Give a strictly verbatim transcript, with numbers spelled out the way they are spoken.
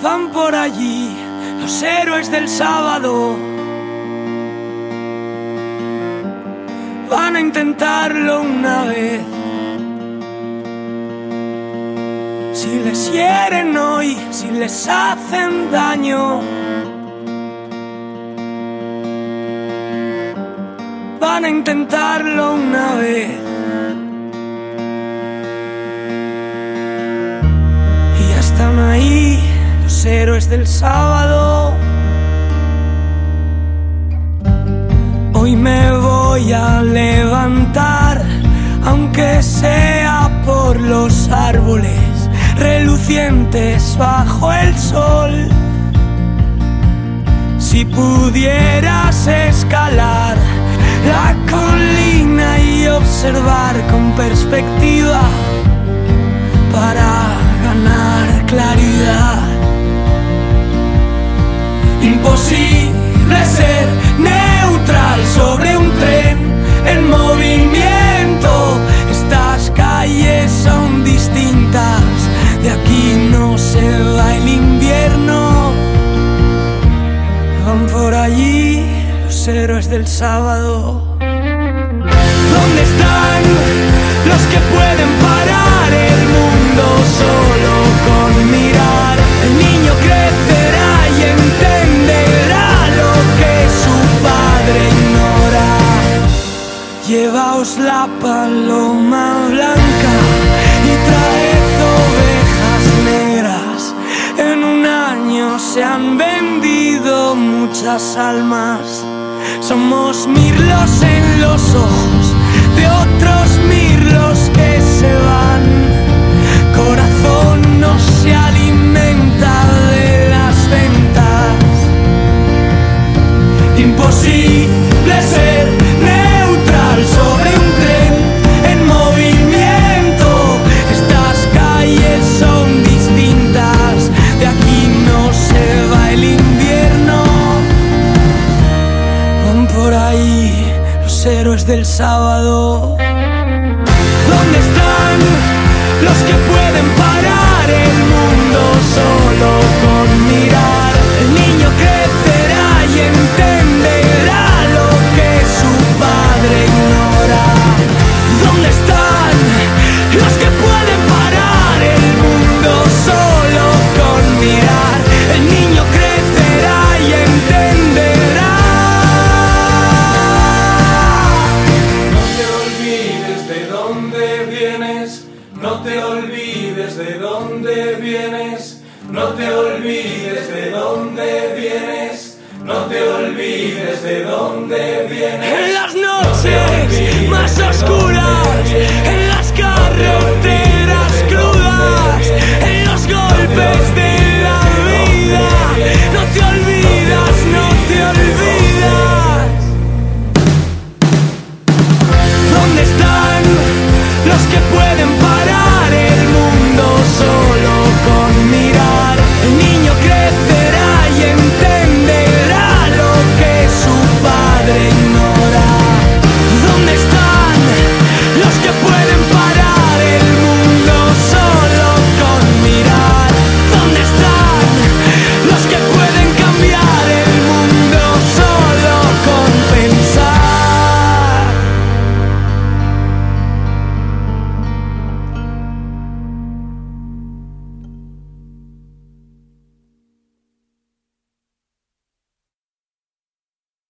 Van por allí los héroes del sábado, van a intentarlo una vez. Si les hieren hoy, si les hacen daño, van a intentarlo una vez. Y ya están ahí los héroes del sábado. Hoy me voy a levantar, aunque sea por los árboles relucientes bajo el sol. Si pudieras escalar la colina y observar con perspectiva para ganar claridad. Imposible ser neutral sobre un tren en movimiento. Estas calles son distintas, de aquí no se va el invierno. Van por allí los héroes del sábado. ¿Dónde están los que pueden parar el mundo solo con mirar? El niño crecerá y entenderá lo que su padre ignora. Llevaos la paloma blanca y traed ovejas negras. En un año se han vendido muchas almas. Somos mirlos en los ojos de otros mirlos que se van. Corazón no se alimenta de las ventas. Imposible ser neutral sobre un tren en movimiento. Estas calles son distintas, de aquí no se va el invierno. Van por ahí los héroes del sábado. ¿Dónde están los que pueden parar el mundo solo con mirar? El niño crecerá y entenderá lo que su padre ignora. ¿Dónde están los que pueden parar el mundo solo con mirar? El niño crecerá y entenderá. No te olvides de dónde vienes, no te olvides de dónde vienes, no te olvides de dónde vienes. En las noches más oscuras, en